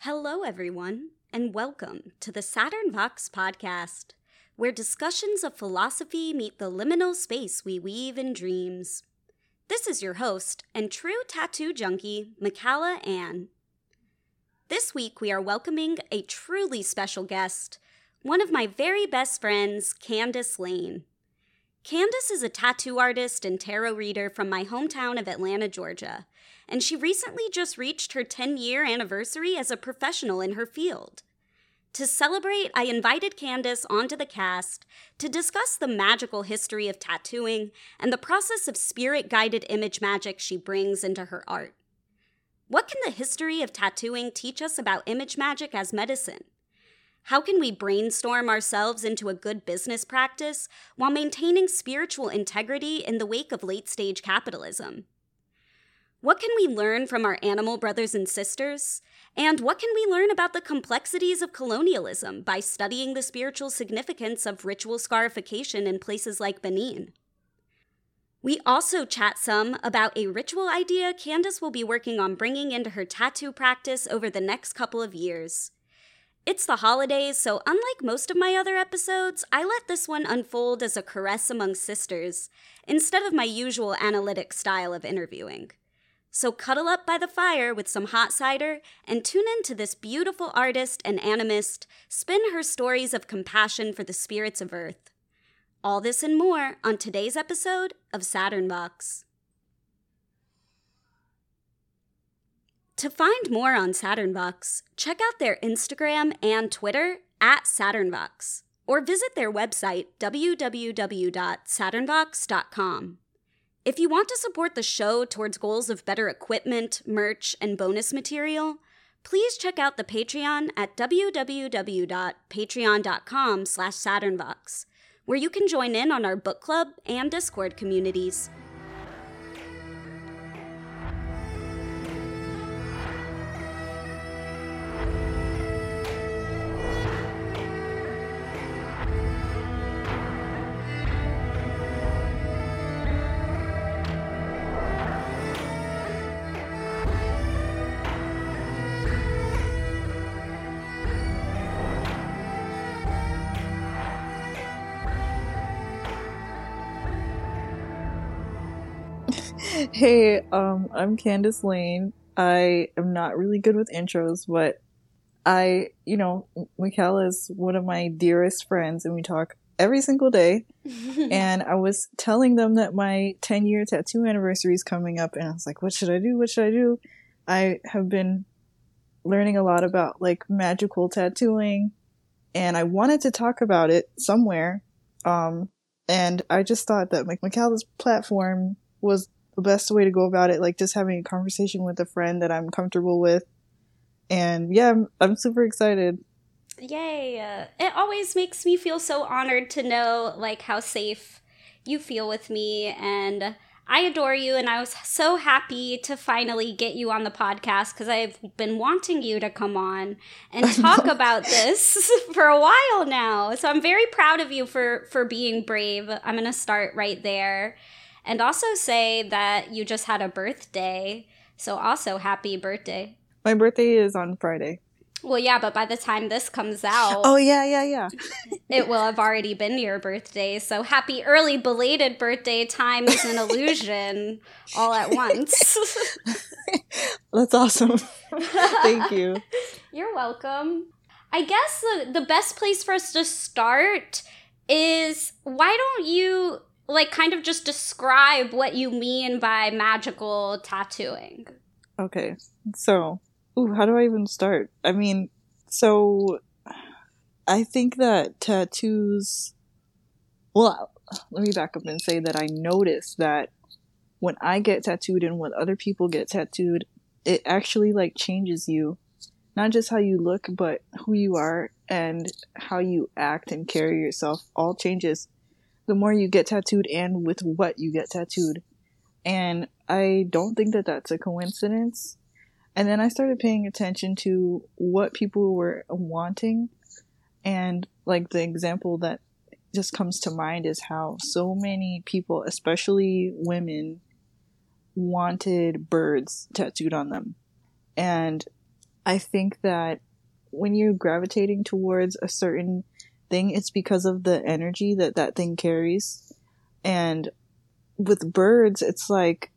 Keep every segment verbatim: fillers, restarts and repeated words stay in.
Hello, everyone, and welcome to the Saturn Vox podcast, where discussions of philosophy meet the liminal space we weave in dreams. This is your host and true tattoo junkie, Mikala Ann. This week, we are welcoming a truly special guest, one of my very best friends, Candace Lane. Candace is a tattoo artist and tarot reader from my hometown of Atlanta, Georgia, and she recently just reached her ten-year anniversary as a professional in her field. To celebrate, I invited Candace onto the cast to discuss the magical history of tattooing and the process of spirit-guided image magic she brings into her art. What can the history of tattooing teach us about image magic as medicine? How can we brainstorm ourselves into a good business practice while maintaining spiritual integrity in the wake of late-stage capitalism? What can we learn from our animal brothers and sisters? And what can we learn about the complexities of colonialism by studying the spiritual significance of ritual scarification in places like Benin? We also chat some about a ritual idea Candace will be working on bringing into her tattoo practice over the next couple of years. It's the holidays, so unlike most of my other episodes, I let this one unfold as a caress among sisters, instead of my usual analytic style of interviewing. So cuddle up by the fire with some hot cider and tune in to this beautiful artist and animist spin her stories of compassion for the spirits of Earth. All this and more on today's episode of Saturn Vox. To find more on Saturn Vox, check out their Instagram and Twitter at Saturn Vox, or visit their website w w w dot saturn vox dot com. If you want to support the show towards goals of better equipment, merch, and bonus material, please check out the Patreon at w w w dot patreon dot com slash saturn vox, where you can join in on our book club and Discord communities. Hey, um, I'm Candace Lane. I am not really good with intros, but I, you know, Mikala is one of my dearest friends, and we talk every single day. And I was telling them that my ten-year tattoo anniversary is coming up, and I was like, what should I do? What should I do? I have been learning a lot about, like, magical tattooing, and I wanted to talk about it somewhere. Um, and I just thought that like Mikala's platform was the best way to go about it, like just having a conversation with a friend that I'm comfortable with. And yeah, I'm, I'm super excited. Yay. Uh, it always makes me feel so honored to know like how safe you feel with me, and I adore you, and I was so happy to finally get you on the podcast because I've been wanting you to come on and talk about this for a while now. So I'm very proud of you for, for being brave. I'm going to start right there. And also say that you just had a birthday. So also happy birthday. My birthday is on Friday. Well, yeah, but by the time this comes out... Oh, yeah, yeah, yeah. it will have already been your birthday. So happy early belated birthday. Time is an illusion all at once. That's awesome. Thank you. You're welcome. I guess the, the best place for us to start is, why don't you... like, kind of just describe what you mean by magical tattooing. Okay, so, ooh, how do I even start? I mean, so, I think that tattoos, well, let me back up and say that I noticed that when I get tattooed and when other people get tattooed, it actually, like, changes you. Not just how you look, but who you are and how you act and carry yourself all changes the more you get tattooed and with what you get tattooed. And I don't think that that's a coincidence. And then I started paying attention to what people were wanting. And like the example that just comes to mind is how so many people, especially women, wanted birds tattooed on them. And I think that when you're gravitating towards a certain thing, it's because of the energy that that thing carries. And with birds, it's like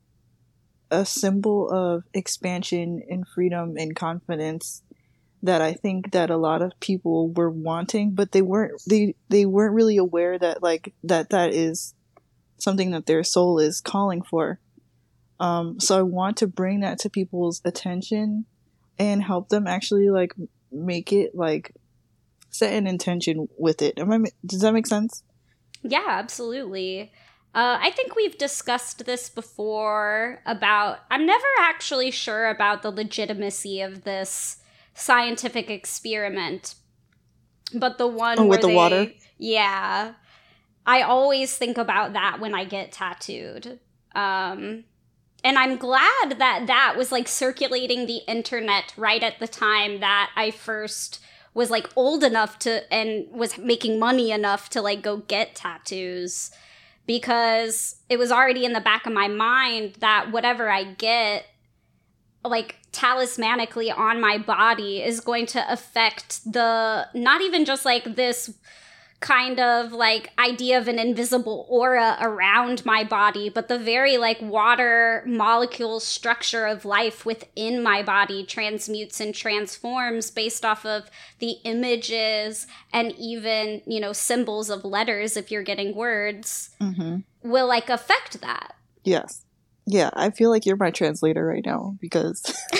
a symbol of expansion and freedom and confidence that I think that a lot of people were wanting, but they weren't they they weren't really aware that like that that is something that their soul is calling for. Um, so I want to bring that to people's attention and help them actually like make it like set an intention with it. Am I, does that make sense? Yeah, absolutely. Uh, I think we've discussed this before about, I'm never actually sure about the legitimacy of this scientific experiment, but the one oh, where with the they, water? Yeah, I always think about that when I get tattooed. Um, and I'm glad that that was like circulating the internet right at the time that I first was like old enough to and was making money enough to like go get tattoos, because it was already in the back of my mind that whatever I get like talismanically on my body is going to affect the, not even just like this kind of like idea of an invisible aura around my body, but the very like water molecule structure of life within my body transmutes and transforms based off of the images and even, you know, symbols of letters, if you're getting words, mm-hmm. will like affect that. Yes. Yeah, I feel like you're my translator right now because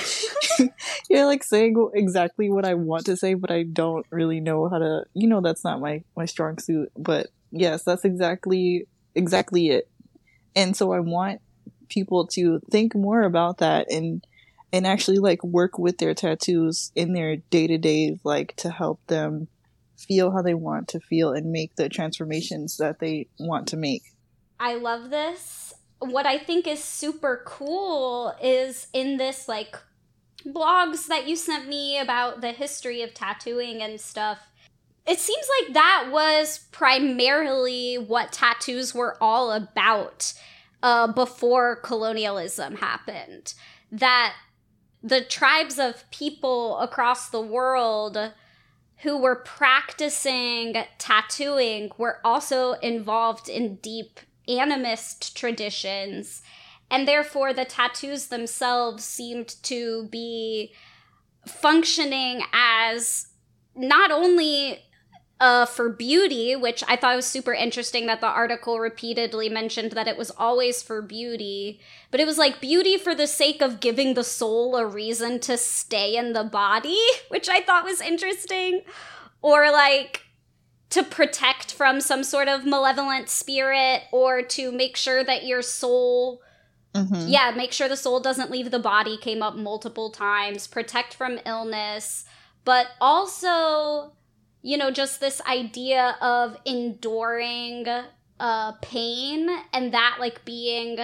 you're like saying exactly what I want to say, but I don't really know how to, you know, that's not my, my strong suit. But yes, that's exactly, exactly it. And so I want people to think more about that and, and actually like work with their tattoos in their day to day, like to help them feel how they want to feel and make the transformations that they want to make. I love this. What I think is super cool is in this like blogs that you sent me about the history of tattooing and stuff, it seems like that was primarily what tattoos were all about uh, before colonialism happened. That the tribes of people across the world who were practicing tattooing were also involved in deep animist traditions, and therefore the tattoos themselves seemed to be functioning as not only uh, for beauty, which I thought was super interesting that the article repeatedly mentioned that it was always for beauty, but it was like beauty for the sake of giving the soul a reason to stay in the body, which I thought was interesting, or like to protect from some sort of malevolent spirit, or to make sure that your soul, mm-hmm. yeah, make sure the soul doesn't leave the body, came up multiple times, protect from illness, but also, you know, just this idea of enduring uh, pain, and that like being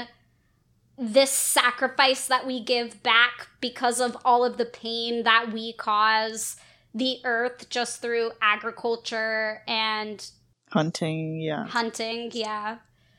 this sacrifice that we give back because of all of the pain that we cause the earth just through agriculture and hunting, yeah. Hunting, yeah.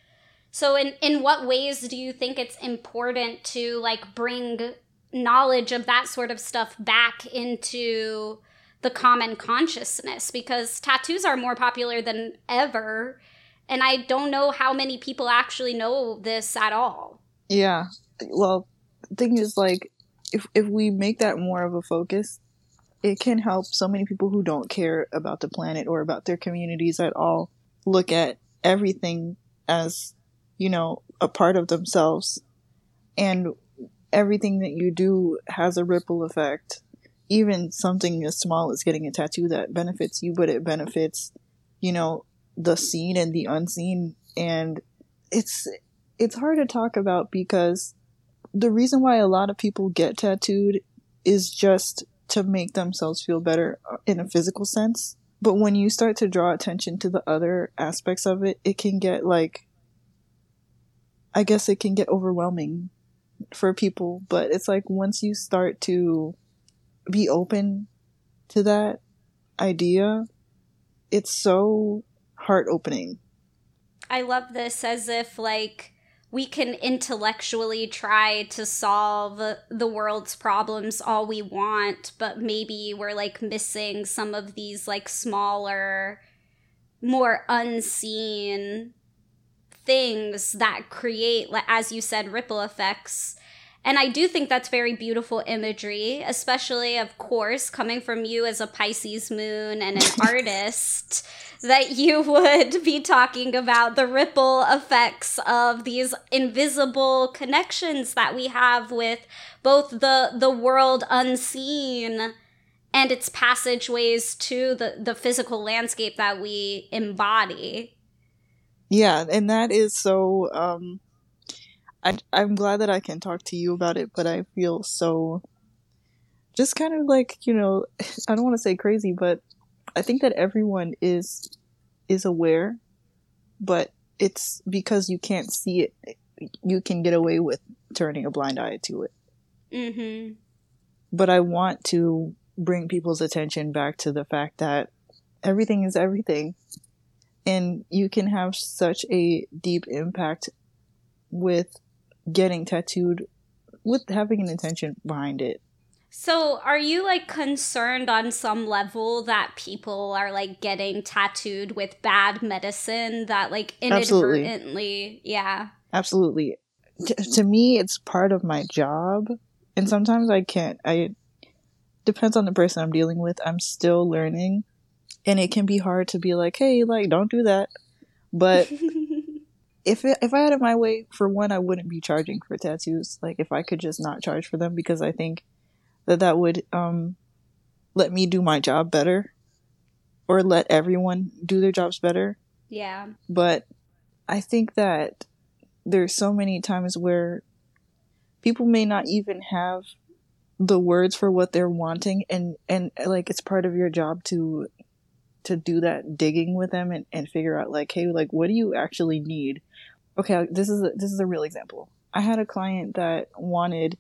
So in, in what ways do you think it's important to like bring knowledge of that sort of stuff back into the common consciousness? Because tattoos are more popular than ever, and I don't know how many people actually know this at all. Yeah. Well, the thing is, like, if if we make that more of a focus, it can help so many people who don't care about the planet or about their communities at all look at everything as, you know, a part of themselves. And everything that you do has a ripple effect. Even something as small as getting a tattoo that benefits you, but it benefits, you know, the seen and the unseen. And it's it's hard to talk about because the reason why a lot of people get tattooed is just to make themselves feel better in a physical sense. But when you start to draw attention to the other aspects of it, it can get like, I guess it can get overwhelming for people. But it's like once you start to be open to that idea, it's so heart opening. I love this, as if like we can intellectually try to solve the world's problems all we want, but maybe we're like missing some of these like smaller, more unseen things that create, as you said, ripple effects. And I do think that's very beautiful imagery, especially, of course, coming from you as a Pisces moon and an artist, that you would be talking about the ripple effects of these invisible connections that we have with both the the world unseen and its passageways to the, the physical landscape that we embody. Yeah, and that is so... Um... I, I'm glad that I can talk to you about it, but I feel so just kind of like, you know, I don't want to say crazy, but I think that everyone is is aware, but it's because you can't see it. You can get away with turning a blind eye to it. Mm-hmm. But I want to bring people's attention back to the fact that everything is everything. And you can have such a deep impact with getting tattooed, with having an intention behind it. So are you like concerned on some level that people are like getting tattooed with bad medicine that like inadvertently, Absolutely. yeah. Absolutely. T- to me, it's part of my job. And sometimes I can't, I, depends on the person I'm dealing with. I'm still learning. And it can be hard to be like, hey, like, don't do that. But If it, if I had it my way, for one, I wouldn't be charging for tattoos. Like, if I could just not charge for them, because I think that that would um let me do my job better, or let everyone do their jobs better. Yeah. But I think that there's so many times where people may not even have the words for what they're wanting, and and like it's part of your job to to do that digging with them and, and figure out like, hey, like, what do you actually need? Okay, this is a, this is a real example. I had a client that wanted,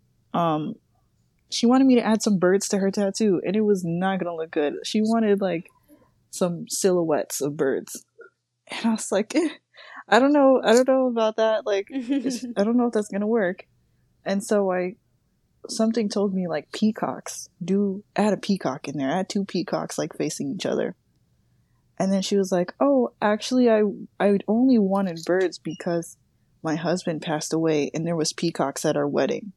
um, she wanted me to add some birds to her tattoo, and it was not gonna look good. She wanted like some silhouettes of birds, and I was like, eh, I don't know, I don't know about that. Like, I don't know if that's gonna work. And so I, something told me like peacocks. Do add a peacock in there. Add two peacocks like facing each other. And then she was like, oh, actually, I I only wanted birds because my husband passed away and there was peacocks at our wedding.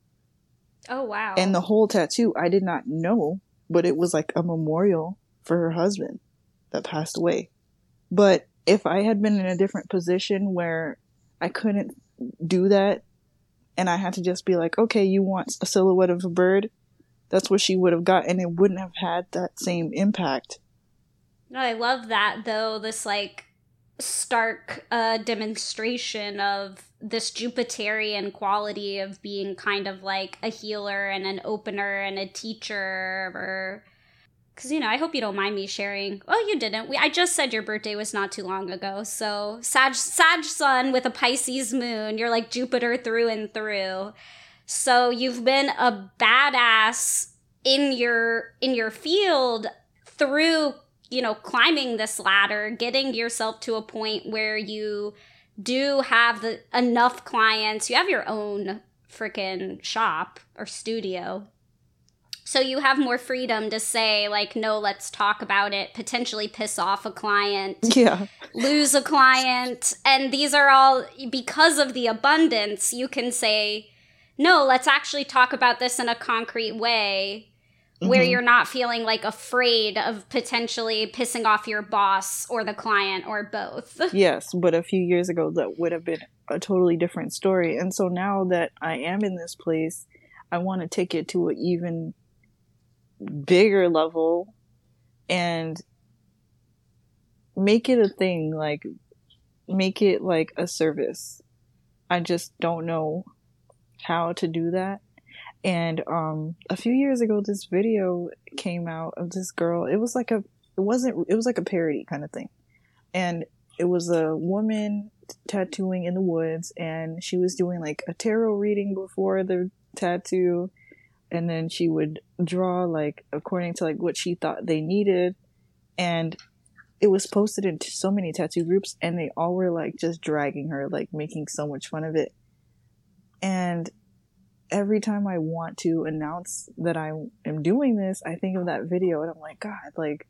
Oh, wow. And the whole tattoo, I did not know, but it was like a memorial for her husband that passed away. But if I had been in a different position where I couldn't do that, and I had to just be like, okay, you want a silhouette of a bird? That's what she would have got, and it wouldn't have had that same impact. No, I love that, though, this, like, stark uh, demonstration of this Jupiterian quality of being kind of like a healer and an opener and a teacher, or... Because, you know, I hope you don't mind me sharing. Oh, you didn't. We I just said your birthday was not too long ago, so Sag, Sag sun with a Pisces moon, you're like Jupiter through and through. So you've been a badass in your in your field through, you know, climbing this ladder, getting yourself to a point where you do have the enough clients. You have your own freaking shop or studio. So you have more freedom to say, like, no, let's talk about it, potentially piss off a client, yeah, lose a client. And these are all, because of the abundance, you can say, no, let's actually talk about this in a concrete way where mm-hmm. you're not feeling like afraid of potentially pissing off your boss or the client or both. Yes, but a few years ago, that would have been a totally different story. And so now that I am in this place, I want to take it to an even bigger level and make it a thing, like make it like a service. I just don't know how to do that. And um a few years ago this video came out of this girl. It was like a it wasn't it was like a parody kind of thing. And it was a woman tattooing in the woods, and she was doing like a tarot reading before the tattoo. And then she would draw, like, according to, like, what she thought they needed. And it was posted into so many tattoo groups, and they all were like just dragging her, like making so much fun of it. And every time I want to announce that I am doing this, I think of that video, and I'm like, God, like,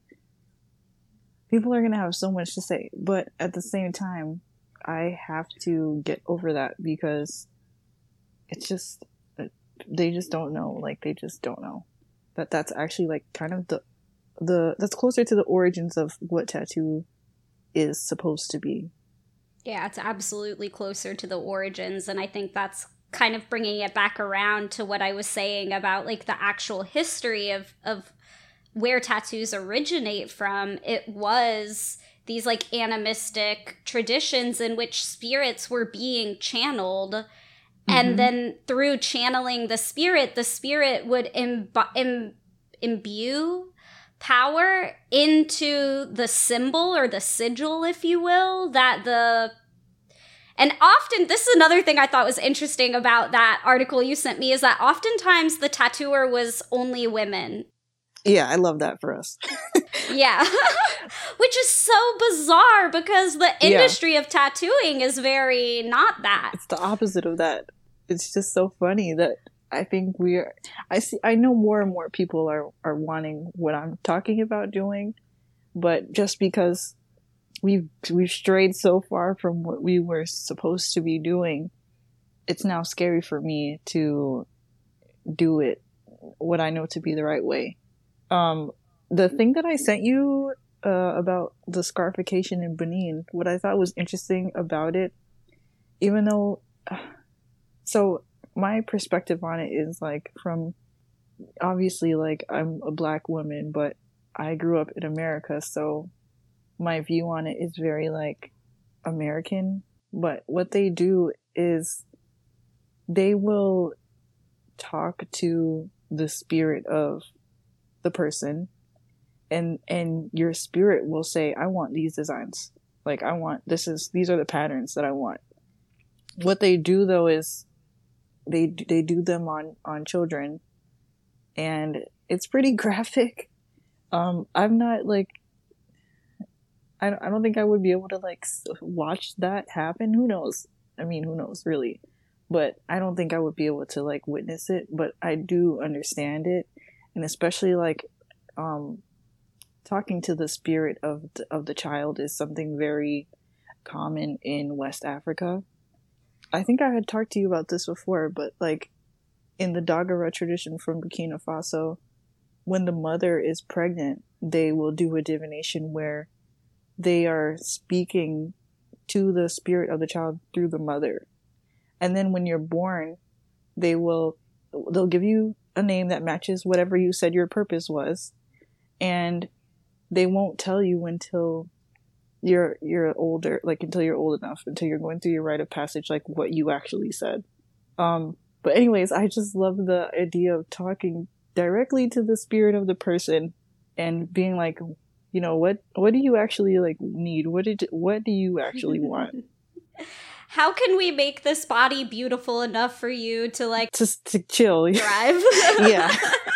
people are gonna have so much to say. But at the same time, I have to get over that, because it's just, they just don't know. Like, they just don't know that that's actually like kind of the the that's closer to the origins of what tattoo is supposed to be. Yeah, it's absolutely closer to the origins, and I think that's kind of bringing it back around to what I was saying about like the actual history of of where tattoos originate from. It was these like animistic traditions in which spirits were being channeled, mm-hmm. and then through channeling the spirit, the spirit would imb- Im- imbue power into the symbol or the sigil, if you will, that the... And often, this is another thing I thought was interesting about that article you sent me, is that oftentimes the tattooer was only women. Yeah, I love that for us. Yeah. Which is so bizarre, because the industry yeah. of tattooing is very not that. It's the opposite of that. It's just so funny that I think we're, I see, I know more and more people are, are wanting what I'm talking about doing, but just because we've, we've strayed so far from what we were supposed to be doing, it's now scary for me to do it what I know to be the right way. Um, the thing that I sent you, uh, about the scarification in Benin, what I thought was interesting about it, even though, uh, so, my perspective on it is like from, obviously, like, I'm a black woman, but I grew up in America, so my view on it is very like American. But what they do is they will talk to the spirit of the person, and and your spirit will say, I want these designs, like, I want, this is, these are the patterns that I want. What they do though is they they do them on on children, and it's pretty graphic. um I'm not like, I don't, I don't think I would be able to like watch that happen. Who knows? I mean, who knows really? But I don't think I would be able to like witness it, but I do understand it. And especially like um talking to the spirit of the, of the child is something very common in West Africa. I think I had talked to you about this before, but like in the Dagara tradition from Burkina Faso, when the mother is pregnant, they will do a divination where they are speaking to the spirit of the child through the mother. And then when you're born, they will, they'll give you a name that matches whatever you said your purpose was. And they won't tell you until you're you're older, like until you're old enough, until you're going through your rite of passage, like what you actually said. Um, but anyways, I just love the idea of talking directly to the spirit of the person and being like, you know, what what do you actually like need? What did what do you actually want? How can we make this body beautiful enough for you to like just to chill, drive? Yeah.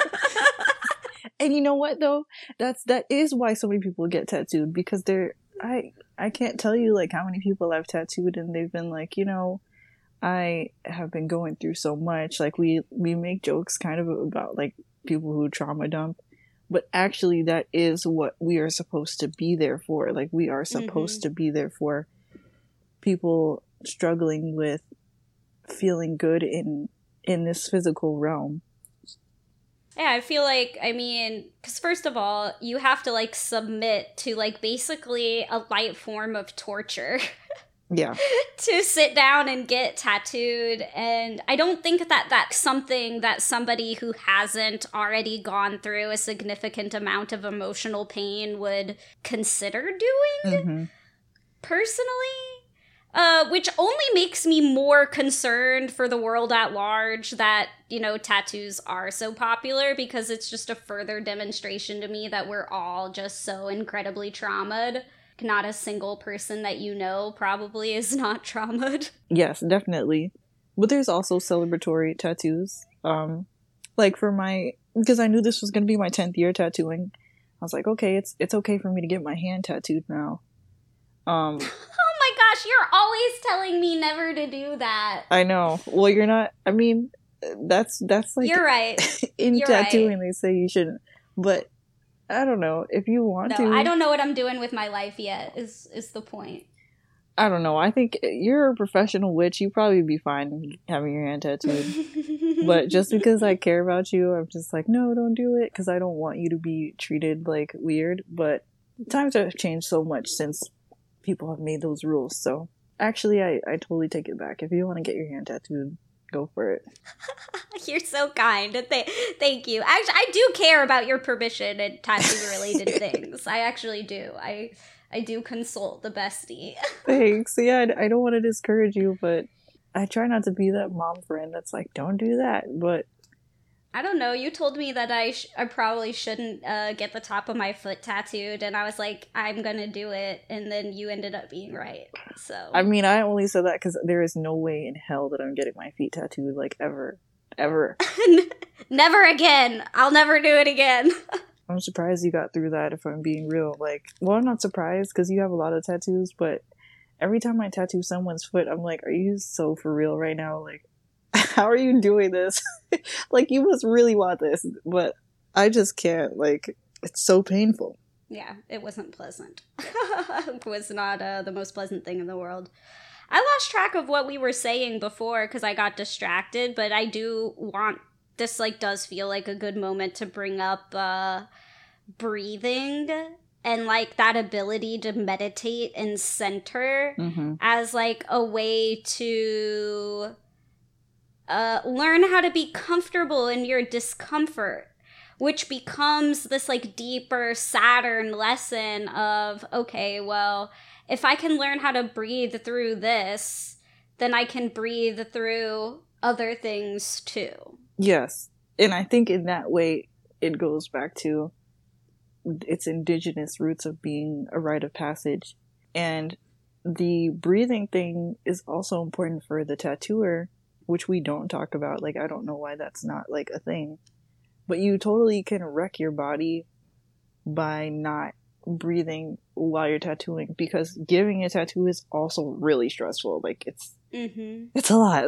And you know what though? That's that is why so many people get tattooed, because they're I I can't tell you like how many people I've tattooed and they've been like, you know, I have been going through so much. Like we we make jokes kind of about like people who trauma dump, but actually that is what we are supposed to be there for. Like we are supposed mm-hmm. to be there for people struggling with feeling good in in this physical realm. Yeah, I feel like, I mean, because first of all, you have to, like, submit to, like, basically a light form of torture. Yeah. To sit down and get tattooed. And I don't think that that's something that somebody who hasn't already gone through a significant amount of emotional pain would consider doing, mm-hmm. personally. Uh, which only makes me more concerned for the world at large that, you know, tattoos are so popular, because it's just a further demonstration to me that we're all just so incredibly traumatized. Not a single person that you know probably is not traumatized. Yes, definitely. But there's also celebratory tattoos. Um, like for my, because I knew this was going to be my tenth year tattooing. I was like, okay, it's it's okay for me to get my hand tattooed now. Um, oh my gosh, you're always telling me never to do that. I know. Well, you're not. I mean, that's that's like you're right. in you're tattooing, right. they say you shouldn't. But I don't know if you want no, to. I don't know what I'm doing with my life yet. Is is the point? I don't know. I think you're a professional witch. You probably be fine having your hand tattooed. But just because I care about you, I'm just like, no, don't do it, because I don't want you to be treated like weird. But times have changed so much since people have made those rules. So actually, I, I totally take it back. If you want to get your hand tattooed, go for it. You're so kind. Th- thank you. Actually, I do care about your permission and tattoo-related things. I actually do. I I do consult the bestie. Thanks. Yeah, I, I don't want to discourage you, but I try not to be that mom friend that's like, don't do that. But I don't know. You told me that I sh- I probably shouldn't uh, get the top of my foot tattooed, and I was like, I'm gonna do it, and then you ended up being right. So I mean, I only said that because there is no way in hell that I'm getting my feet tattooed, like ever, ever. Never again. I'll never do it again. I'm surprised you got through that. If I'm being real, like, well, I'm not surprised because you have a lot of tattoos, but every time I tattoo someone's foot, I'm like, are you so for real right now? Like, how are you doing this? Like, you must really want this, but I just can't. Like, it's so painful. Yeah, it wasn't pleasant. It was not uh, the most pleasant thing in the world. I lost track of what we were saying before because I got distracted, but I do want, this, like, does feel like a good moment to bring up uh, breathing and, like, that ability to meditate and center mm-hmm. as, like, a way to uh, learn how to be comfortable in your discomfort, which becomes this, like, deeper Saturn lesson of, okay, well, if I can learn how to breathe through this, then I can breathe through other things too. Yes. And I think in that way, it goes back to its indigenous roots of being a rite of passage. And the breathing thing is also important for the tattooer, which we don't talk about. Like, I don't know why that's not, like, a thing. But you totally can wreck your body by not breathing while you're tattooing, because giving a tattoo is also really stressful. Like, it's mm-hmm. it's a lot.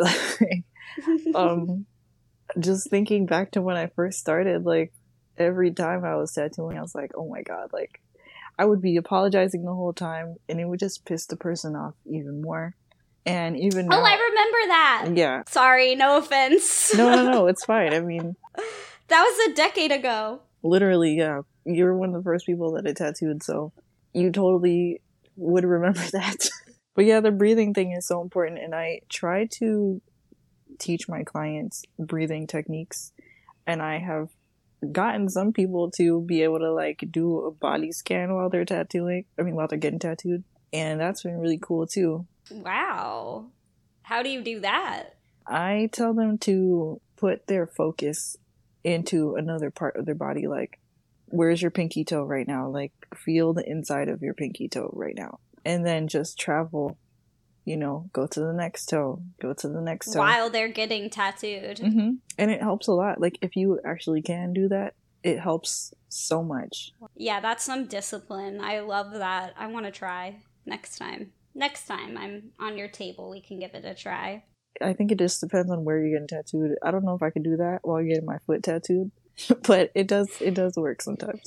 um just thinking back to when I first started, like, every time I was tattooing, I was like, oh my god, like, I would be apologizing the whole time, and it would just piss the person off even more. And even now, oh, I remember that. Yeah. Sorry, no offense. no, no, no, it's fine. I mean, that was a decade ago. Literally, yeah. You're one of the first people that I tattooed, so you totally would remember that. But yeah, the breathing thing is so important, and I try to teach my clients breathing techniques, and I have gotten some people to be able to, like, do a body scan while they're tattooing. I mean, while they're getting tattooed, and that's been really cool too. Wow. How do you do that? I tell them to put their focus into another part of their body, like, where's your pinky toe right now? Like, feel the inside of your pinky toe right now. And then just travel, you know, go to the next toe, go to the next toe. While they're getting tattooed. Mm-hmm. And it helps a lot. Like, if you actually can do that, it helps so much. Yeah, that's some discipline. I love that. I want to try next time. Next time I'm on your table, we can give it a try. I think it just depends on where you're getting tattooed. I don't know if I could do that while getting my foot tattooed, but it does it does work sometimes.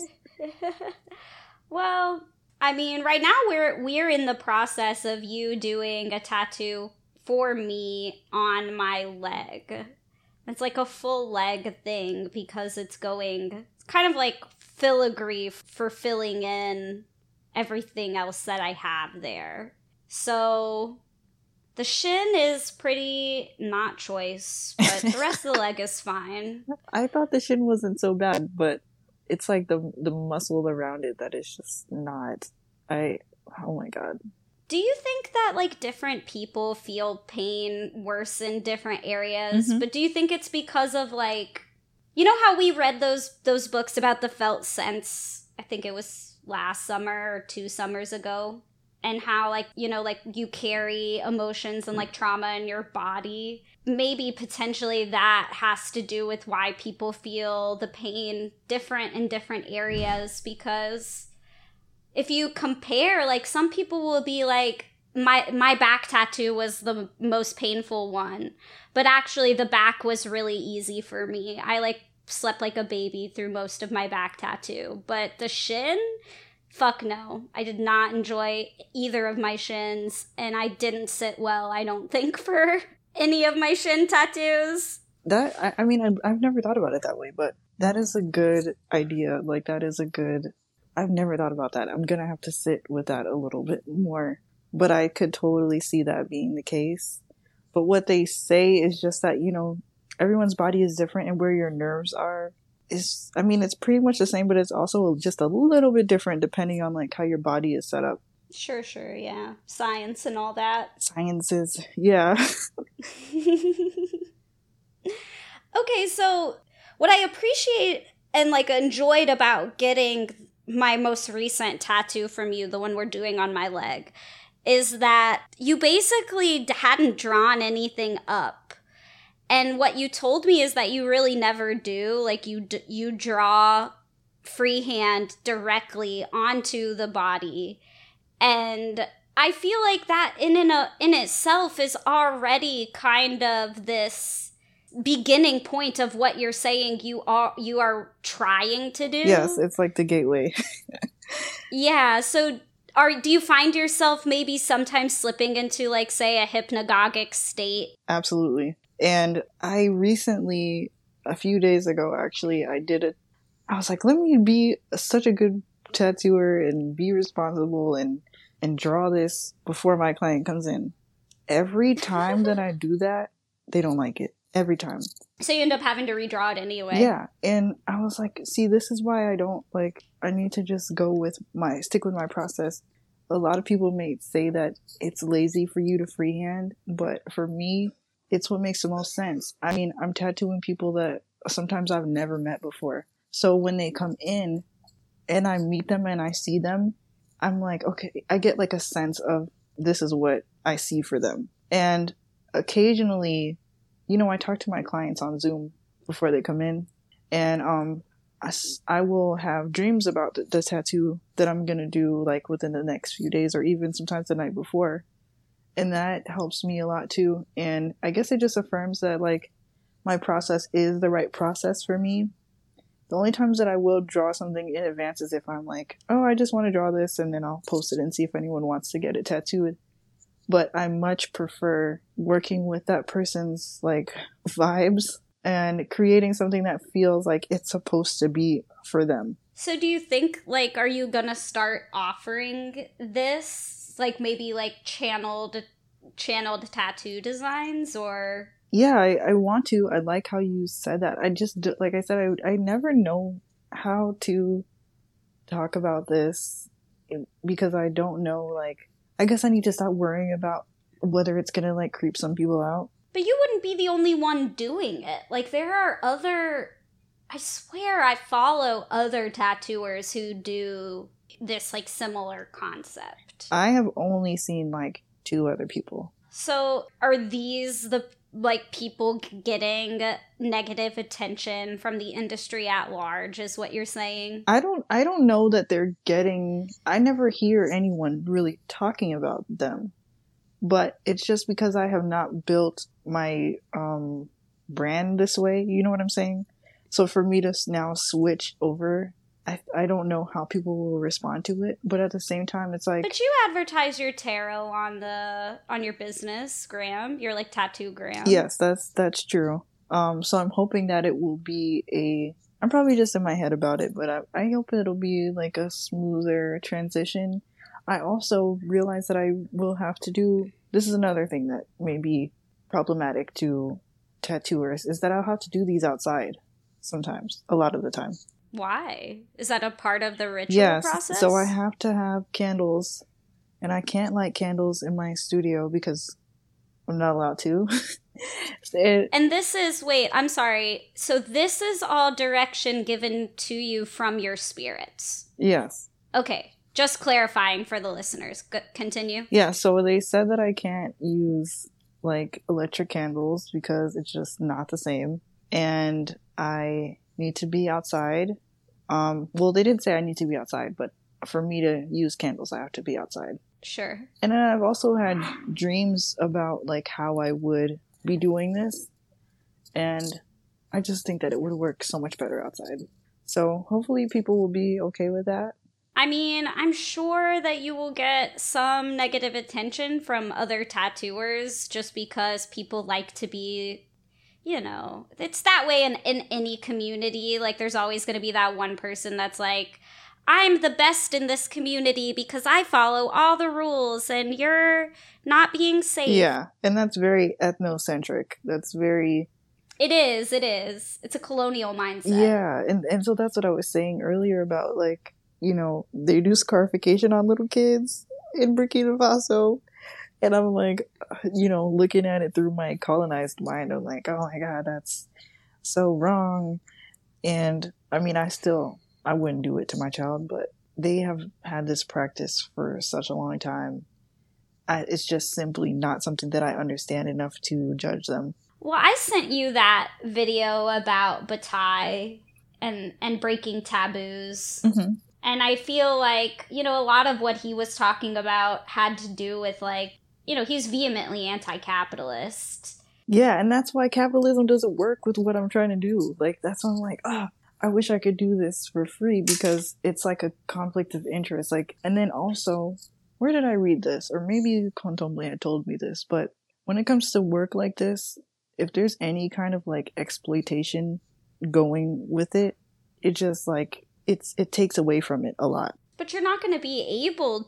Well, I mean, right now we're we're in the process of you doing a tattoo for me on my leg. It's like a full leg thing because it's going, it's kind of like filigree for filling in everything else that I have there. So the shin is pretty not choice, but the rest of the leg is fine. I thought the shin wasn't so bad, but it's like the the muscle around it that is just not. I, oh my god. Do you think that, like, different people feel pain worse in different areas? Mm-hmm. But do you think it's because of, like, you know how we read those those books about the felt sense? I think it was last summer or two summers ago. and how, like, you know, like you carry emotions and like trauma in your body. Maybe potentially that has to do with why people feel the pain different in different areas, because if you compare, like, some people will be like, my my back tattoo was the most painful one, but actually the back was really easy for me. I like slept like a baby through most of my back tattoo, but the shin, fuck no. I did not enjoy either of my shins, and I didn't sit well, I don't think, for any of my shin tattoos. That, I, I mean, I, I've never thought about it that way, but that is a good idea. Like, that is a good, I've never thought about that. I'm gonna have to sit with that a little bit more. But I could totally see that being the case. But what they say is just that, you know, everyone's body is different, and where your nerves are is, I mean, it's pretty much the same, but it's also just a little bit different depending on, like, how your body is set up. Sure, sure, yeah. Science and all that. Sciences, yeah. Okay, so what I appreciate and, like, enjoyed about getting my most recent tattoo from you, the one we're doing on my leg, is that you basically hadn't drawn anything up. And what you told me is that you really never do. Like, you d- you draw freehand directly onto the body. And I feel like that in in, a, in itself is already kind of this beginning point of what you're saying you are you are trying to do. Yes, it's like the gateway. Yeah, so Are, do you find yourself maybe sometimes slipping into, like, say, a hypnagogic state? Absolutely. And I recently, a few days ago, actually, I did it. I was like, let me be such a good tattooer and be responsible and, and draw this before my client comes in. Every time that I do that, they don't like it. Every time. So you end up having to redraw it anyway. Yeah. And I was like, see, this is why I don't, like, I need to just go with my, stick with my process. A lot of people may say that it's lazy for you to freehand, but for me, it's what makes the most sense. I mean, I'm tattooing people that sometimes I've never met before. So when they come in and I meet them and I see them, I'm like, okay, I get like a sense of this is what I see for them. And occasionally, you know, I talk to my clients on Zoom before they come in, and um, I, I will have dreams about the, the tattoo that I'm going to do, like, within the next few days, or even sometimes the night before. And that helps me a lot too. And I guess it just affirms that, like, my process is the right process for me. The only times that I will draw something in advance is if I'm like, oh, I just want to draw this, and then I'll post it and see if anyone wants to get it tattooed. But I much prefer working with that person's, like, vibes and creating something that feels like it's supposed to be for them. So do you think, like, are you gonna start offering this? Like, maybe, like, channeled, channeled tattoo designs, or... Yeah, I, I want to. I like how you said that. I just, like I said, I, I never know how to talk about this because I don't know, like, I guess I need to stop worrying about whether it's gonna, like, creep some people out. But you wouldn't be the only one doing it. Like, there are other... I swear I follow other tattooers who do this, like, similar concept. I have only seen, like, two other people. So, are these the, like, people getting negative attention from the industry at large, is what you're saying? I don't I don't know that they're getting... I never hear anyone really talking about them. But it's just because I have not built my um, brand this way. You know what I'm saying? So for me to now switch over, I I don't know how people will respond to it. But at the same time, it's like... But you advertise your tarot on the on your business, Graham. You're like Tattoo Graham. Yes, that's that's true. Um, so I'm hoping that it will be a... I'm probably just in my head about it, but I, I hope it'll be like a smoother transition. I also realize that I will have to do... This is another thing that may be problematic to tattooers, is that I'll have to do these outside sometimes, a lot of the time. Why? Is that a part of the ritual yes, process? So I have to have candles, and I can't light candles in my studio because I'm not allowed to. it, and this is, wait, I'm sorry. So this is all direction given to you from your spirits? Yes. Okay. Just clarifying for the listeners. G- continue. Yeah, so they said that I can't use like electric candles because it's just not the same. And I need to be outside. Um, well, they didn't say I need to be outside, but for me to use candles, I have to be outside. Sure. And then I've also had dreams about like how I would be doing this. And I just think that it would work so much better outside. So hopefully people will be okay with that. I mean, I'm sure that you will get some negative attention from other tattooers just because people like to be, you know, it's that way in, in any community. Like, there's always going to be that one person that's like, I'm the best in this community because I follow all the rules and you're not being safe. Yeah, and that's very ethnocentric. That's very... It is, it is. It's a colonial mindset. Yeah, and, and so that's what I was saying earlier about, like, you know, they do scarification on little kids in Burkina Faso. And I'm like, you know, looking at it through my colonized mind, I'm like, oh my God, that's so wrong. And I mean, I still, I wouldn't do it to my child, but they have had this practice for such a long time. I, it's just simply not something that I understand enough to judge them. Well, I sent you that video about Bataille and, and breaking taboos. Mm-hmm. And I feel like, you know, a lot of what he was talking about had to do with, like, you know, he's vehemently anti-capitalist. Yeah, and that's why capitalism doesn't work with what I'm trying to do. Like, that's why I'm like, oh, I wish I could do this for free because it's like a conflict of interest. Like, and then also, where did I read this? Or maybe Contomble had told me this, but when it comes to work like this, if there's any kind of, like, exploitation going with it, it just, like... It's it takes away from it a lot. But you're not going to be able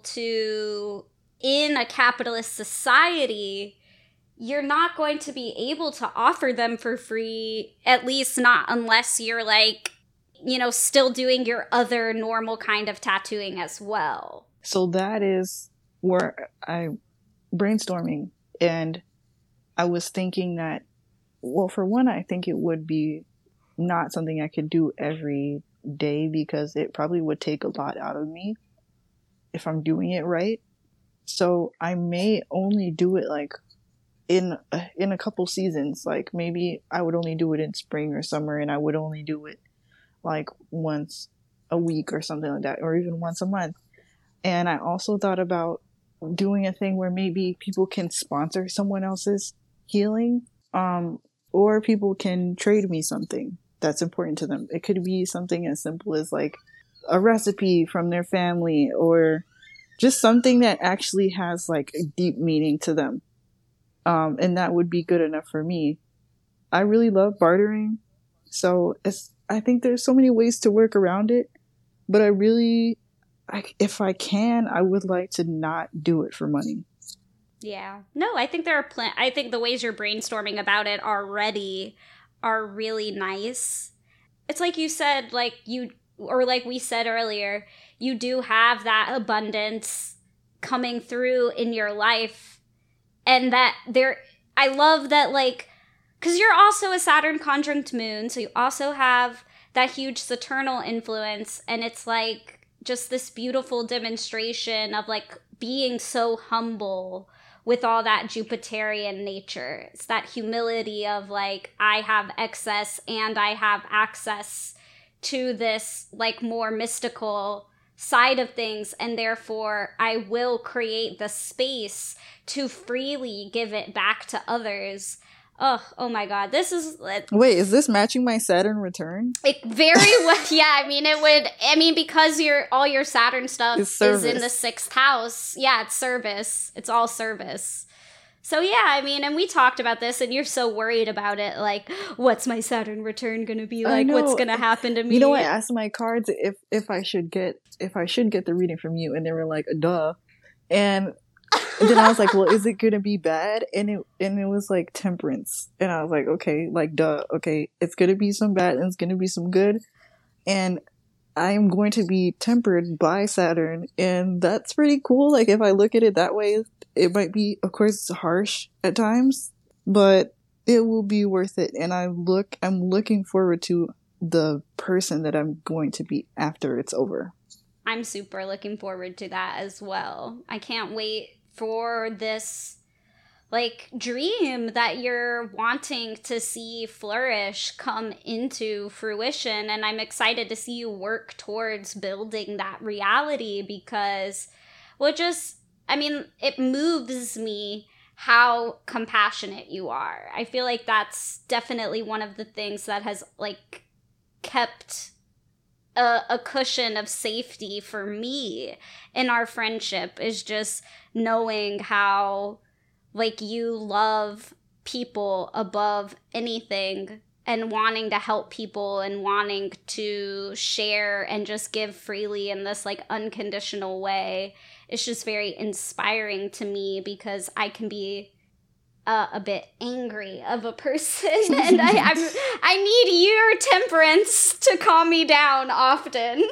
to, in a capitalist society, you're not going to be able to offer them for free, at least not unless you're like, you know, still doing your other normal kind of tattooing as well. So that is where I'm brainstorming. And I was thinking that, well, for one, I think it would be not something I could do every day because it probably would take a lot out of me if I'm doing it right. So I may only do it like in in a couple seasons. Like maybe I would only do it in spring or summer, and I would only do it like once a week or something like that, or even once a month. And I also thought about doing a thing where maybe people can sponsor someone else's healing, um, or people can trade me something that's important to them. It could be something as simple as like a recipe from their family, or just something that actually has like a deep meaning to them. Um, and that would be good enough for me. I really love bartering. So it's, I think there's so many ways to work around it, but I really, I, if I can, I would like to not do it for money. Yeah. No, I think there are plenty. I think the ways you're brainstorming about it already are really nice. It's like you said, like you, or like we said earlier, you do have that abundance coming through in your life. And that there, I love that, like, because you're also a Saturn conjunct moon, so you also have that huge Saturnal influence. And it's like just this beautiful demonstration of like being so humble with all that Jupiterian nature. It's that humility of like, I have excess and I have access to this like more mystical side of things, and therefore I will create the space to freely give it back to others. Oh, oh my God, this is... It, Wait, is this matching my Saturn return? It very well, yeah, I mean, it would, I mean, because your all your Saturn stuff is in the sixth house, yeah, it's service. It's all service. So yeah, I mean, and we talked about this, and you're so worried about it, like, what's my Saturn return gonna be like? What's gonna happen to me? You know, I asked my cards if, if I should get, if I should get the reading from you, and they were like, duh. And... And then I was like, well, is it going to be bad? And it and it was like temperance. And I was like, okay, like, duh. Okay, it's going to be some bad and it's going to be some good. And I am going to be tempered by Saturn. And that's pretty cool. Like, if I look at it that way, it might be, of course, it's harsh at times, but it will be worth it. And I look, I'm looking forward to the person that I'm going to be after it's over. I'm super looking forward to that as well. I can't wait for this, like, dream that you're wanting to see flourish come into fruition. And I'm excited to see you work towards building that reality because, well, it just, I mean, it moves me how compassionate you are. I feel like that's definitely one of the things that has, like, kept a, a cushion of safety for me in our friendship, is just knowing how, like, you love people above anything and wanting to help people and wanting to share and just give freely in this, like, unconditional way. It's just very inspiring to me because I can be uh, a bit angry of a person, and I I'm, I need your temperance to calm me down often.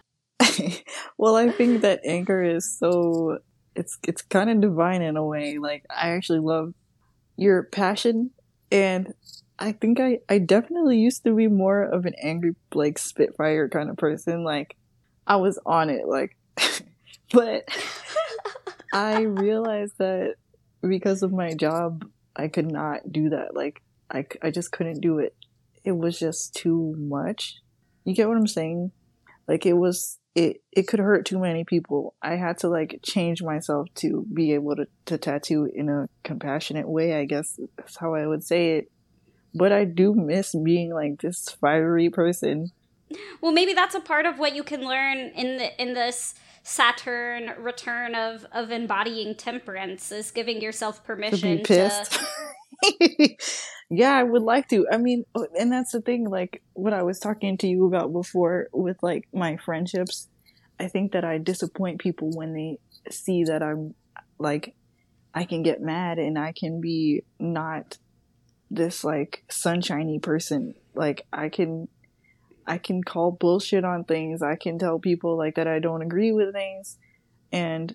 Well, I think that anger is so, it's it's kind of divine in a way. Like, I actually love your passion, and I think I, I definitely used to be more of an angry, like, Spitfire kind of person. Like, I was on it, like, but I realized that because of my job, I could not do that. Like, I, I just couldn't do it. It was just too much. You get what I'm saying? Like, it was, it, it could hurt too many people. I had to, like, change myself to be able to, to tattoo in a compassionate way, I guess that's how I would say it. But I do miss being, like, this fiery person. Well, maybe that's a part of what you can learn in the in this Saturn return of, of embodying temperance, is giving yourself permission to be pissed. To... Yeah, I would like to. I mean, and that's the thing, like, what I was talking to you about before with, like, my friendships. I think that I disappoint people when they see that I'm, like, I can get mad and I can be not this, like, sunshiny person. Like, I can... I can call bullshit on things. I can tell people, like, that I don't agree with things. And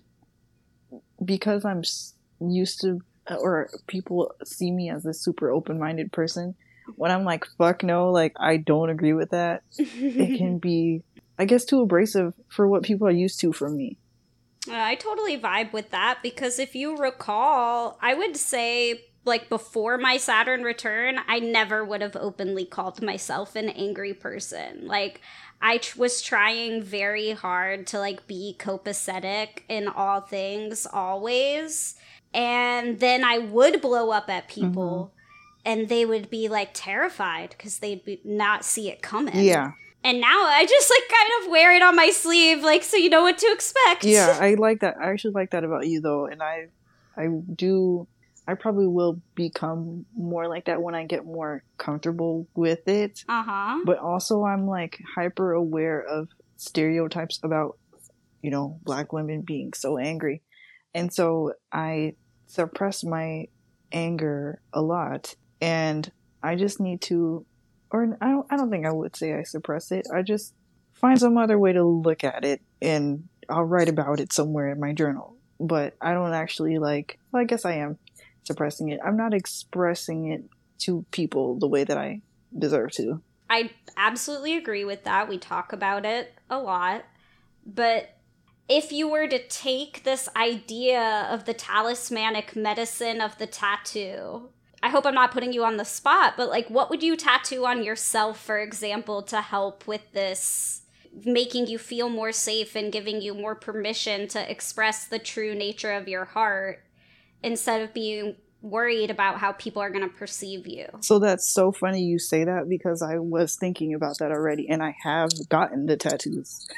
because I'm used to, or people see me as this super open-minded person, when I'm like, fuck no, like, I don't agree with that, it can be, I guess, too abrasive for what people are used to from me. Uh, I totally vibe with that, because if you recall, I would say, like, before my Saturn return, I never would have openly called myself an angry person. Like, I tr- was trying very hard to, like, be copacetic in all things, always. And then I would blow up at people, mm-hmm. and they would be, like, terrified because they'd be- not see it coming. Yeah. And now I just, like, kind of wear it on my sleeve, like, so you know what to expect. Yeah, I like that. I actually like that about you, though. And I, I do... I probably will become more like that when I get more comfortable with it. Uh-huh. But also I'm, like, hyper aware of stereotypes about, you know, Black women being so angry. And so I suppress my anger a lot. And I just need to, or I don't, I don't think I would say I suppress it. I just find some other way to look at it, and I'll write about it somewhere in my journal. But I don't actually, like, well, I guess I am suppressing it. I'm not expressing it to people the way that I deserve to. I absolutely agree with that. We talk about it a lot. But if you were to take this idea of the talismanic medicine of the tattoo, I hope I'm not putting you on the spot, but, like, what would you tattoo on yourself, for example, to help with this, making you feel more safe and giving you more permission to express the true nature of your heart, instead of being worried about how people are going to perceive you? So that's so funny you say that, because I was thinking about that already, and I have gotten the tattoos.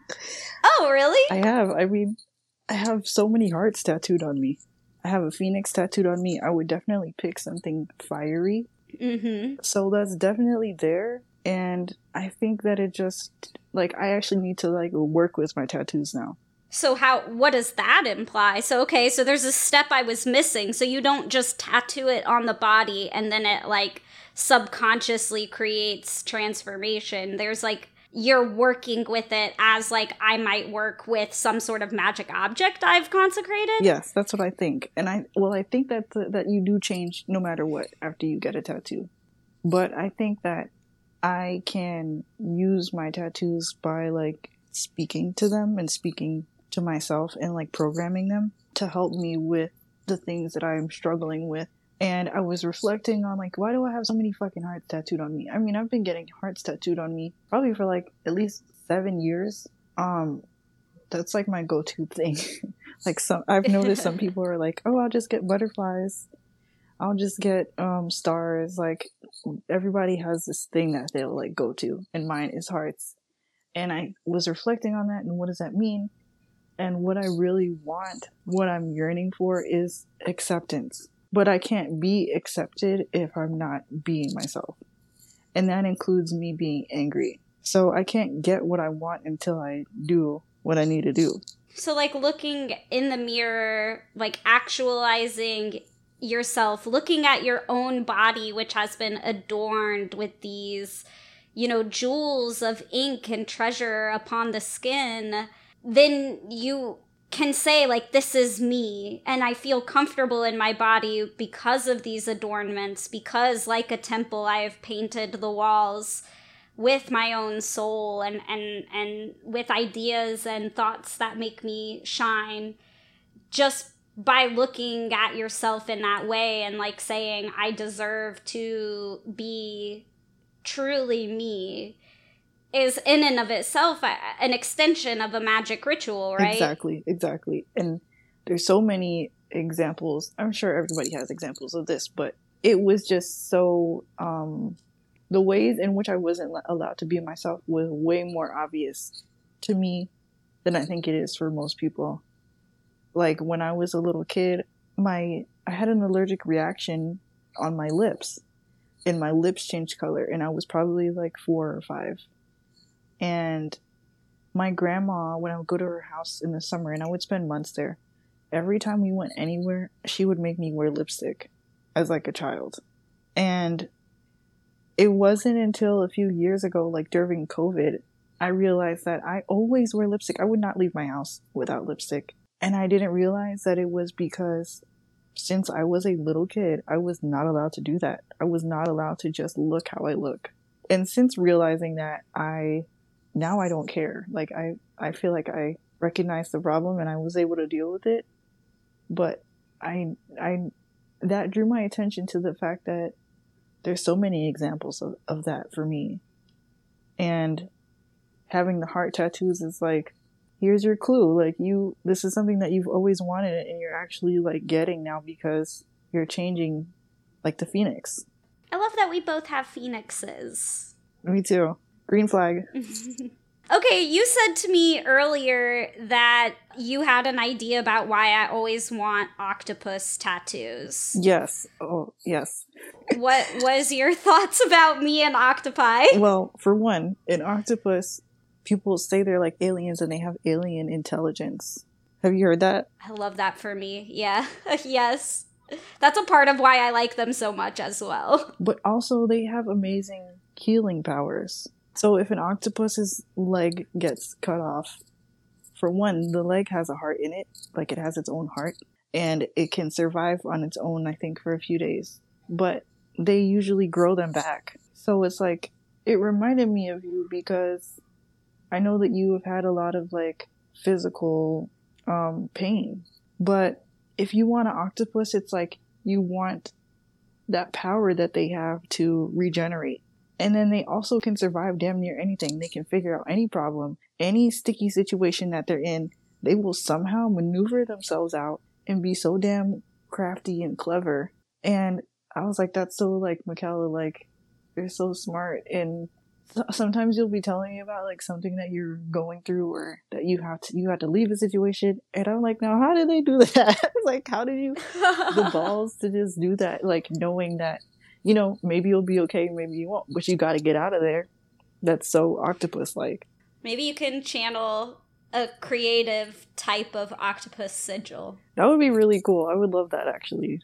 Oh, really? I have. I mean, I have so many hearts tattooed on me. I have a phoenix tattooed on me. I would definitely pick something fiery. Mm-hmm. So that's definitely there. And I think that it just, like, I actually need to, like, work with my tattoos now. So how, what does that imply? So, okay, so there's a step I was missing. So you don't just tattoo it on the body and then it, like, subconsciously creates transformation. There's, like, you're working with it as, like, I might work with some sort of magic object I've consecrated? Yes, that's what I think. And I, well, I think that, that you do change no matter what after you get a tattoo. But I think that I can use my tattoos by, like, speaking to them and speaking to myself and like programming them to help me with the things that I'm struggling with. And I was reflecting on like, why do I have so many fucking hearts tattooed on me? I mean, I've been getting hearts tattooed on me probably for like at least seven years. Um, that's like my go-to thing. Like some, I've noticed some people are like, oh, I'll just get butterflies. I'll just get um stars. Like everybody has this thing that they'll like go to, and mine is hearts. And I was reflecting on that and what does that mean? And what I really want, what I'm yearning for is acceptance. But I can't be accepted if I'm not being myself. And that includes me being angry. So I can't get what I want until I do what I need to do. So like looking in the mirror, like actualizing yourself, looking at your own body, which has been adorned with these, you know, jewels of ink and treasure upon the skin, then you can say like, this is me, and I feel comfortable in my body because of these adornments, because like a temple I have painted the walls with my own soul and and and with ideas and thoughts that make me shine, just by looking at yourself in that way and like saying I deserve to be truly me is in and of itself a, an extension of a magic ritual, right? Exactly, exactly. And there's so many examples. I'm sure everybody has examples of this, but it was just so, um, the ways in which I wasn't allowed to be myself was way more obvious to me than I think it is for most people. Like when I was a little kid, my, I had an allergic reaction on my lips, and my lips changed color, and I was probably like four or five. And my grandma, when I would go to her house in the summer, and I would spend months there, every time we went anywhere, she would make me wear lipstick as like a child. And it wasn't until a few years ago, like during COVID, I realized that I always wear lipstick. I would not leave my house without lipstick. And I didn't realize that it was because since I was a little kid, I was not allowed to do that. I was not allowed to just look how I look. And since realizing that, I... now I don't care. Like, I, I feel like I recognized the problem and I was able to deal with it. But I, I, that drew my attention to the fact that there's so many examples of, of that for me. And having the heart tattoos is like, here's your clue. Like, you, this is something that you've always wanted and you're actually like getting now because you're changing like the phoenix. I love that we both have phoenixes. Me too. Green flag. Okay, you said to me earlier that you had an idea about why I always want octopus tattoos. Yes. Oh, yes. What was your thoughts about me and octopi? Well, for one, an octopus, people say they're like aliens and they have alien intelligence. Have you heard that? I love that for me. Yeah. Yes. That's a part of why I like them so much as well. But also they have amazing healing powers. So if an octopus's leg gets cut off, for one, the leg has a heart in it, like it has its own heart, and it can survive on its own, I think, for a few days. But they usually grow them back. So it's like, it reminded me of you because I know that you have had a lot of like physical um, pain. But if you want an octopus, it's like you want that power that they have to regenerate. And then they also can survive damn near anything. They can figure out any problem, any sticky situation that they're in. They will somehow maneuver themselves out and be so damn crafty and clever. And I was like, that's so like, Michaela, like, you're so smart. And sometimes you'll be telling me about like something that you're going through or that you have to, you had to leave a situation. And I'm like, now how did they do that? Like, how did you, the balls to just do that? Like knowing that, you know, maybe you'll be okay, maybe you won't, but you got to get out of there. That's so octopus-like. Maybe you can channel a creative type of octopus sigil. That would be really cool. I would love that, actually.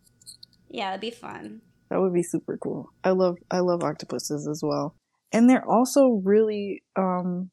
Yeah, it'd be fun. That would be super cool. I love, I love octopuses as well. And they're also really, um,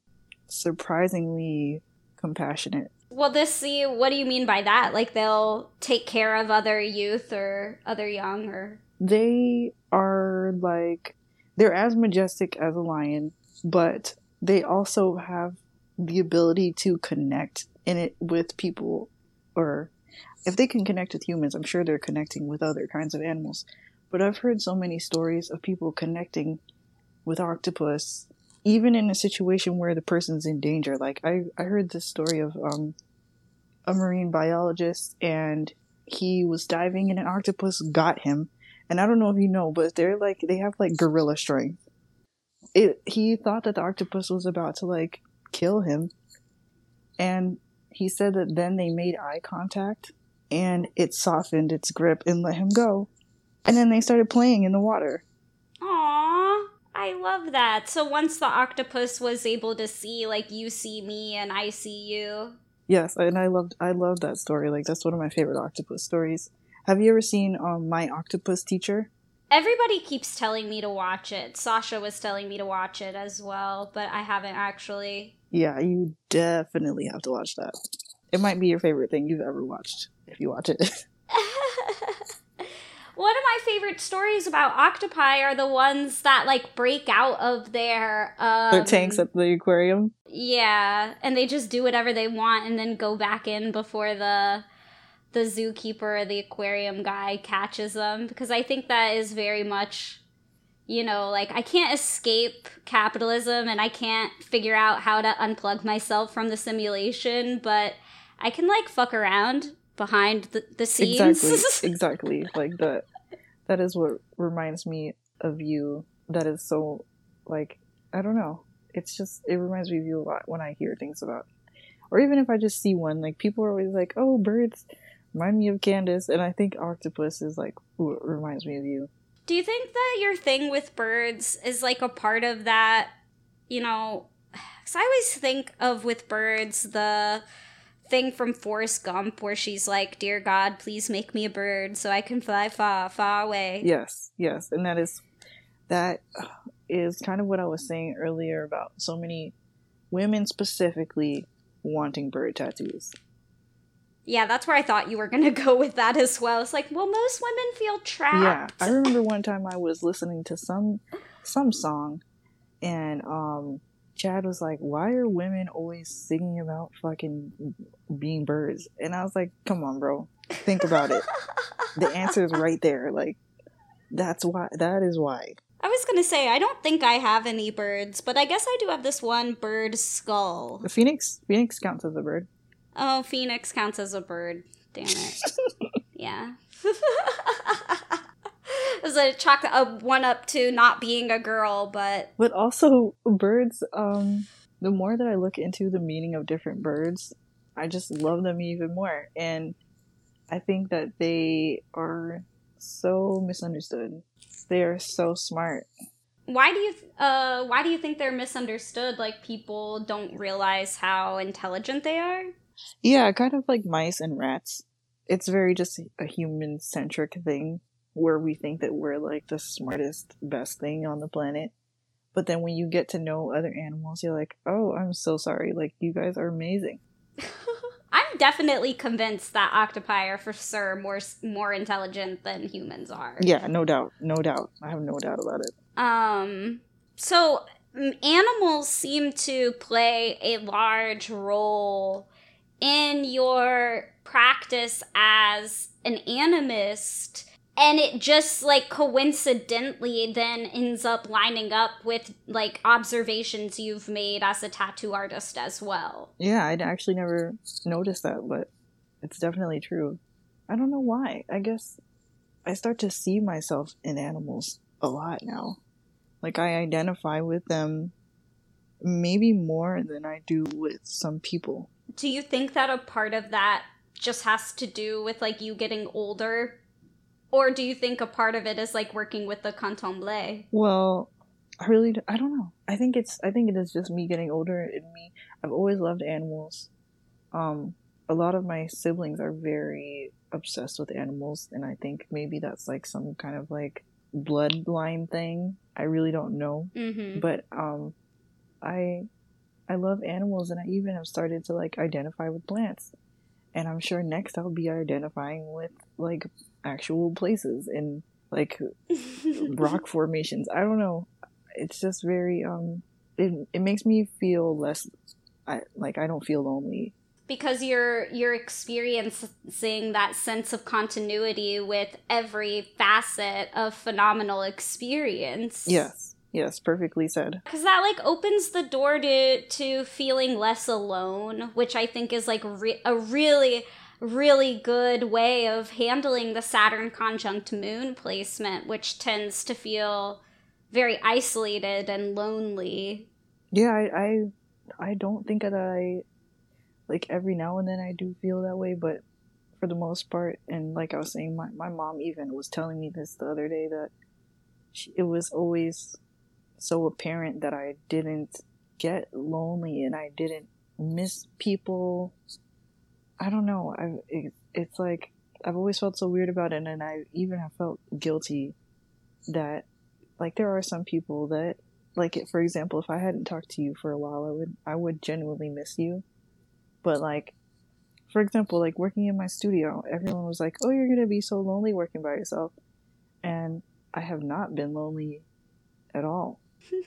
surprisingly compassionate. Well, this, see, what do you mean by that? Like, they'll take care of other youth or other young or... They are like, they're as majestic as a lion, but they also have the ability to connect in it with people, or if they can connect with humans, I'm sure they're connecting with other kinds of animals. But I've heard so many stories of people connecting with octopus, even in a situation where the person's in danger. Like, I, I heard this story of um, a marine biologist, and he was diving and an octopus got him. And I don't know if you know, but they're like, they have like gorilla strength. It, he thought that the octopus was about to like kill him. And he said that then they made eye contact and it softened its grip and let him go. And then they started playing in the water. Aww, I love that. So once the octopus was able to see, like, you see me and I see you. Yes, and I loved I loved that story. Like, that's one of my favorite octopus stories. Have you ever seen um, My Octopus Teacher? Everybody keeps telling me to watch it. Sasha was telling me to watch it as well, but I haven't actually. Yeah, you definitely have to watch that. It might be your favorite thing you've ever watched if you watch it. One of my favorite stories about octopi are the ones that, like, break out of their... Um, Their tanks at the aquarium? Yeah, and they just do whatever they want and then go back in before the the zookeeper or the aquarium guy catches them. Because I think that is very much, you know, like, I can't escape capitalism and I can't figure out how to unplug myself from the simulation, but I can, like, fuck around behind the, the scenes. Exactly, exactly. Like, that, that is what reminds me of you. That is so, like, I don't know. It's just, it reminds me of you a lot when I hear things about, or even if I just see one, like, people are always like, oh, birds remind me of Candace, and I think octopus is, like, what reminds me of you. Do you think that your thing with birds is, like, a part of that, you know, because I always think of, with birds, the thing from Forrest Gump where she's like, dear God, please make me a bird so I can fly far, far away. Yes, yes, and that is, that is kind of what I was saying earlier about so many women specifically wanting bird tattoos. Yeah, that's where I thought you were going to go with that as well. It's like, well, most women feel trapped. Yeah, I remember one time I was listening to some some song, and um, Chad was like, why are women always singing about fucking being birds? And I was like, come on, bro. Think about it. The answer is right there. Like, that's why. That is why. I was going to say, I don't think I have any birds, but I guess I do have this one bird skull. The phoenix? Phoenix counts as a bird. Oh, phoenix counts as a bird. Damn it. Yeah. It was a chalk a one up to not being a girl, but but also birds. Um, the more that I look into the meaning of different birds, I just love them even more, and I think that they are so misunderstood. They are so smart. Why do you uh why do you think they're misunderstood? Like, people don't realize how intelligent they are? Yeah, kind of like mice and rats. It's very just a human-centric thing where we think that we're like the smartest, best thing on the planet. But then when you get to know other animals, you're like, oh, I'm so sorry. Like, you guys are amazing. I'm definitely convinced that octopi are for sure more more intelligent than humans are. Yeah, no doubt. No doubt. I have no doubt about it. Um, so animals seem to play a large role in your practice as an animist, and it just, like, coincidentally then ends up lining up with, like, observations you've made as a tattoo artist as well. Yeah, I'd actually never noticed that, but it's definitely true. I don't know why. I guess I start to see myself in animals a lot now. Like, I identify with them maybe more than I do with some people. Do you think that a part of that just has to do with, like, you getting older? Or do you think a part of it is, like, working with the canton bleu? Well, I really, I don't know. I think it's, I think it is just me getting older and me. I've always loved animals. Um, a lot of my siblings are very obsessed with animals, and I think maybe that's, like, some kind of, like, bloodline thing. I really don't know. Mm-hmm. But, um, I, I love animals, and I even have started to, like, identify with plants. And I'm sure next I'll be identifying with, like, actual places and, like, rock formations. I don't know. It's just very, um, it, it makes me feel less I like I don't feel lonely. Because you're you're experiencing that sense of continuity with every facet of phenomenal experience. Yes, yes, perfectly said. Because that, like, opens the door to, to feeling less alone, which I think is, like, re- a really, really good way of handling the Saturn conjunct Moon placement, which tends to feel very isolated and lonely. Yeah, I, I, I don't think that I... Like, every now and then I do feel that way, but for the most part, and like I was saying, my, my mom even was telling me this the other day, that she, it was always so apparent that I didn't get lonely and I didn't miss people. I don't know. I it, It's like, I've always felt so weird about it, and I even have felt guilty that, like, there are some people that, like, for example, if I hadn't talked to you for a while, I would I would genuinely miss you. But, like, for example, like, working in my studio, everyone was like, oh, you're going to be so lonely working by yourself. And I have not been lonely at all.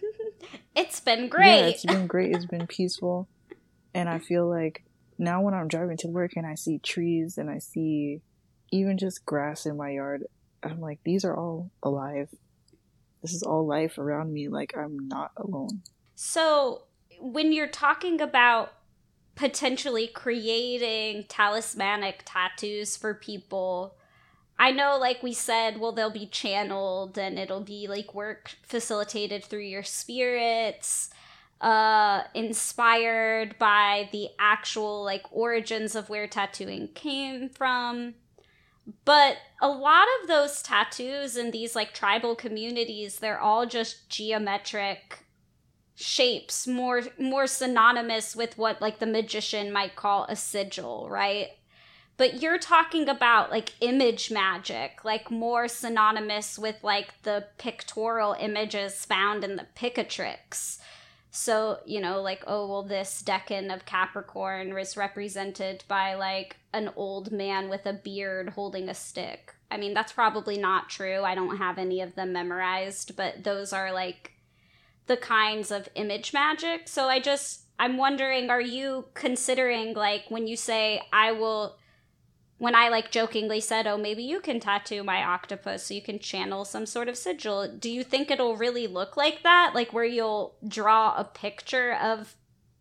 It's been great. Yeah, it's been great. It's been peaceful. And I feel like now when I'm driving to work and I see trees and I see even just grass in my yard, I'm like, these are all alive. This is all life around me. Like, I'm not alone. So when you're talking about potentially creating talismanic tattoos for people, I know, like we said, well, they'll be channeled and it'll be like work facilitated through your spirits, uh, inspired by the actual like origins of where tattooing came from. But a lot of those tattoos in these like tribal communities, they're all just geometric shapes, more more synonymous with what like the magician might call a sigil, right? But you're talking about like image magic, like more synonymous with like the pictorial images found in the Picatrix. So, you know, like, oh, well, this decan of Capricorn is represented by like an old man with a beard holding a stick. I mean, that's probably not true. I don't have any of them memorized, but those are like the kinds of image magic. So I just, I'm wondering, are you considering, like, when you say, I will, when I, like, jokingly said, oh, maybe you can tattoo my octopus so you can channel some sort of sigil, do you think it'll really look like that? Like, where you'll draw a picture of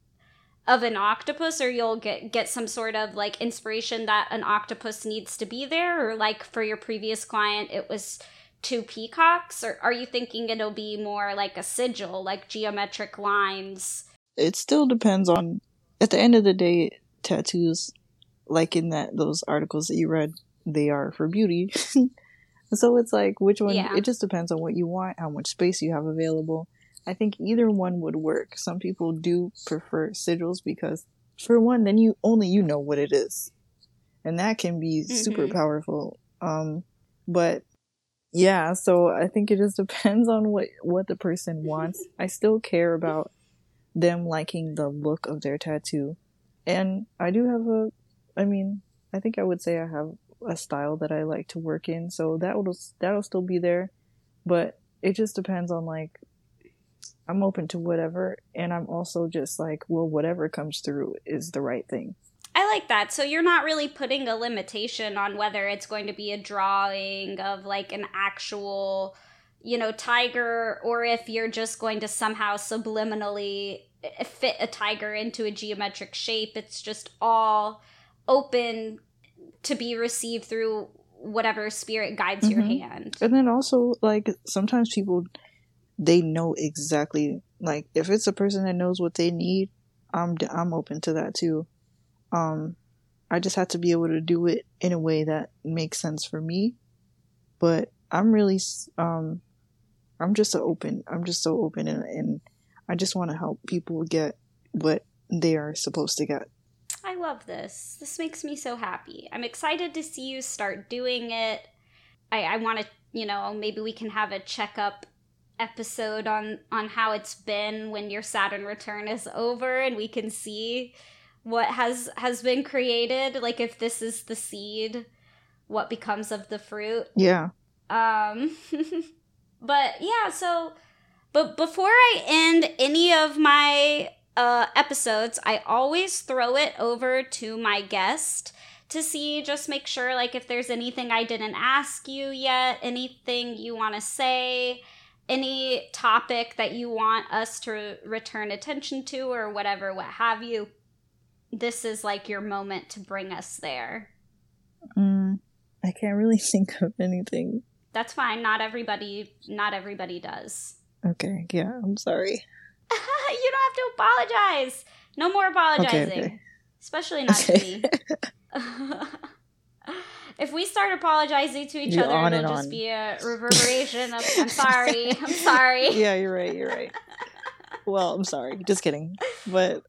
of an octopus, or you'll get, get some sort of, like, inspiration that an octopus needs to be there? Or, like, for your previous client, it was two peacocks? Or are you thinking it'll be more like a sigil, like geometric lines? It still depends on, at the end of the day, tattoos, like in that those articles that you read, they are for beauty. So it's like, which one? Yeah. It just depends on what you want, how much space you have available. I think either one would work. Some people do prefer sigils because, for one, then you only you know what it is, and that can be mm-hmm. super powerful. Um, but yeah, so I think it just depends on what, what the person wants. I still care about them liking the look of their tattoo. And I do have a, I mean, I think I would say I have a style that I like to work in. So that will, that'll still be there. But it just depends on, like, I'm open to whatever. And I'm also just like, well, whatever comes through is the right thing. I like that. So you're not really putting a limitation on whether it's going to be a drawing of like an actual, you know, tiger, or if you're just going to somehow subliminally fit a tiger into a geometric shape. It's just all open to be received through whatever spirit guides mm-hmm. your hand. And then also, like, sometimes people, they know exactly, like, if it's a person that knows what they need, I'm I'm open to that too. Um, I just have to be able to do it in a way that makes sense for me. But I'm really, um, I'm just so open. I'm just so open, and, and I just want to help people get what they are supposed to get. I love this. This makes me so happy. I'm excited to see you start doing it. I, I want to, you know, maybe we can have a checkup episode on, on how it's been when your Saturn return is over, and we can see what has has been created, like if this is the seed, what becomes of the fruit. Yeah. Um but yeah, so but before I end any of my uh, episodes, I always throw it over to my guest to see, just make sure, like, if there's anything I didn't ask you yet, anything you want to say, any topic that you want us to return attention to, or whatever, what have you. This is like your moment to bring us there. Mm, I can't really think of anything. That's fine. Not everybody, not everybody does. Okay, yeah, I'm sorry. You don't have to apologize. No more apologizing. Okay, okay. Especially not okay. to me. If we start apologizing to each you're other, it'll just on. be a reverberation of, I'm sorry, I'm sorry. Yeah, you're right, you're right. Well, I'm sorry. Just kidding. But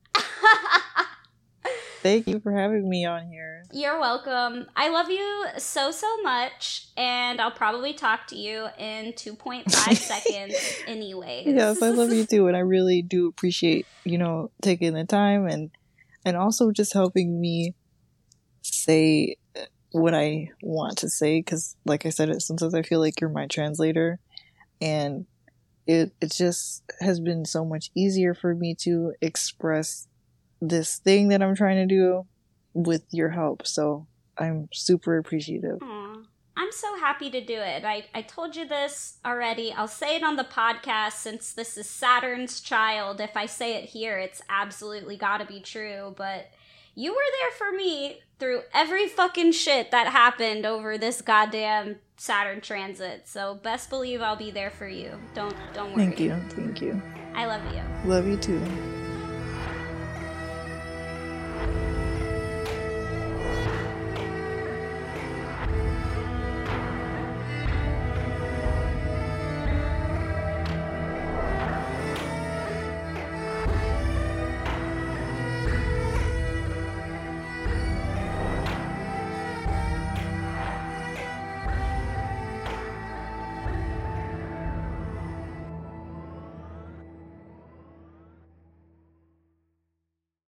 thank you for having me on here. You're welcome. I love you so, so much, and I'll probably talk to you in two point five seconds anyways. Yes, I love you too, and I really do appreciate, you know, taking the time and and also just helping me say what I want to say, because like I said, it sometimes I feel like you're my translator, and it it just has been so much easier for me to express this thing that I'm trying to do with your help. So I'm super appreciative. Aww. I'm so happy to do it. I, I told you this already. I'll say it on the podcast since this is Saturn's child. If I say it here, it's absolutely gotta be true. But you were there for me through every fucking shit that happened over this goddamn Saturn transit. So best believe I'll be there for you. Don't don't worry. Thank you. Thank you. I love you. Love you too.